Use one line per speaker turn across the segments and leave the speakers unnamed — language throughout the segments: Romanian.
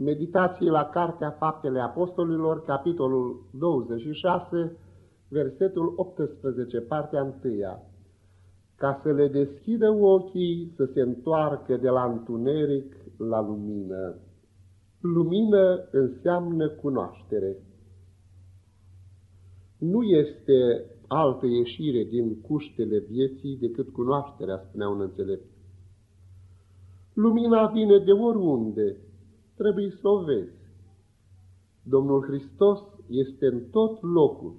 Meditații la Cartea Faptele Apostolilor, capitolul 26, versetul 18, partea 1. Ca să le deschidă ochii să se întoarcă de la întuneric la lumină. Lumină înseamnă cunoaștere. Nu este altă ieșire din cuștele vieții decât cunoașterea, spunea un înțelept. Lumina vine de oriunde, trebuie să o vezi. Domnul Hristos este în tot locul.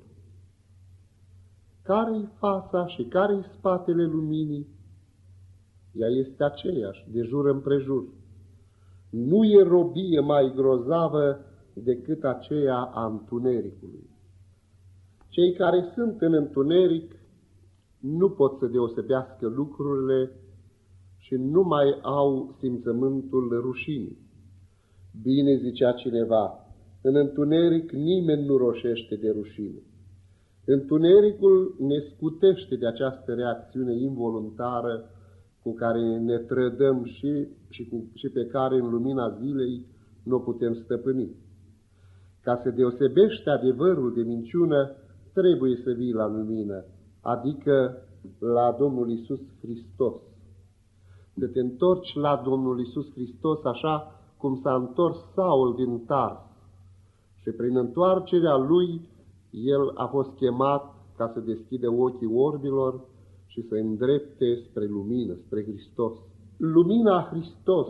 Care-i fața și care-i spatele luminii? Ea este aceeași, de jur împrejur. Nu e robie mai grozavă decât aceea a întunericului. Cei care sunt în întuneric nu pot să deosebească lucrurile și nu mai au simțământul rușinii. Bine zicea cineva, în întuneric nimeni nu roșește de rușine. Întunericul ne scutește de această reacțiune involuntară cu care ne trădăm și pe care în lumina zilei nu o putem stăpâni. Ca să deosebești adevărul de minciună, trebuie să vii la lumină, adică la Domnul Iisus Hristos. Să te întorci la Domnul Iisus Hristos așa cum s-a întors Saul din Tars. Și prin întoarcerea lui, el a fost chemat ca să deschidă ochii orbilor și să îndrepte spre lumină, spre Hristos. Lumina Hristos,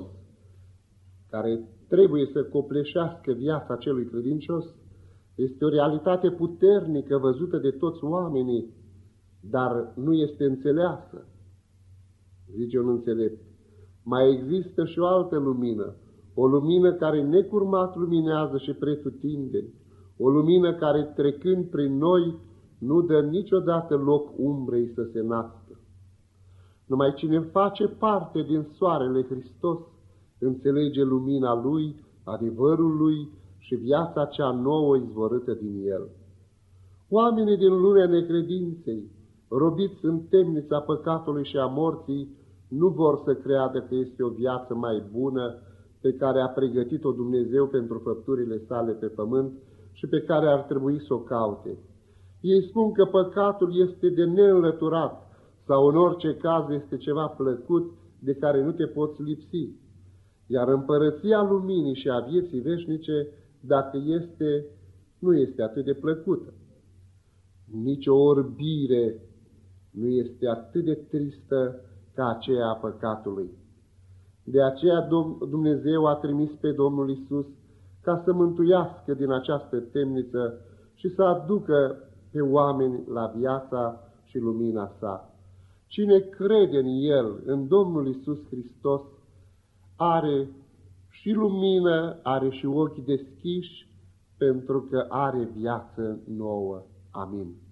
care trebuie să copleșească viața celui credincios, este o realitate puternică văzută de toți oamenii, dar nu este înțeleasă. Zice un înțelept, mai există și o altă lumină, o lumină care necurmat luminează și pretutindeni, o lumină care trecând prin noi nu dă niciodată loc umbrei să se nască. Numai cine face parte din soarele Hristos înțelege lumina Lui, adevărul Lui și viața cea nouă izvorâtă din El. Oamenii din lumea necredinței, robiți în temnița păcatului și a morții, nu vor să creadă că este o viață mai bună pe care a pregătit-o Dumnezeu pentru făpturile sale pe pământ și pe care ar trebui să o caute. Ei spun că păcatul este de neînlăturat sau în orice caz este ceva plăcut de care nu te poți lipsi. Iar împărăția luminii și a vieții veșnice, dacă nu este atât de plăcută. Nici o orbire nu este atât de tristă ca aceea a păcatului. De aceea Dumnezeu a trimis pe Domnul Iisus ca să mântuiască din această temniță și să aducă pe oameni la viața și lumina sa. Cine crede în El, în Domnul Iisus Hristos, are și lumină, are și ochi deschiși, pentru că are viață nouă. Amin.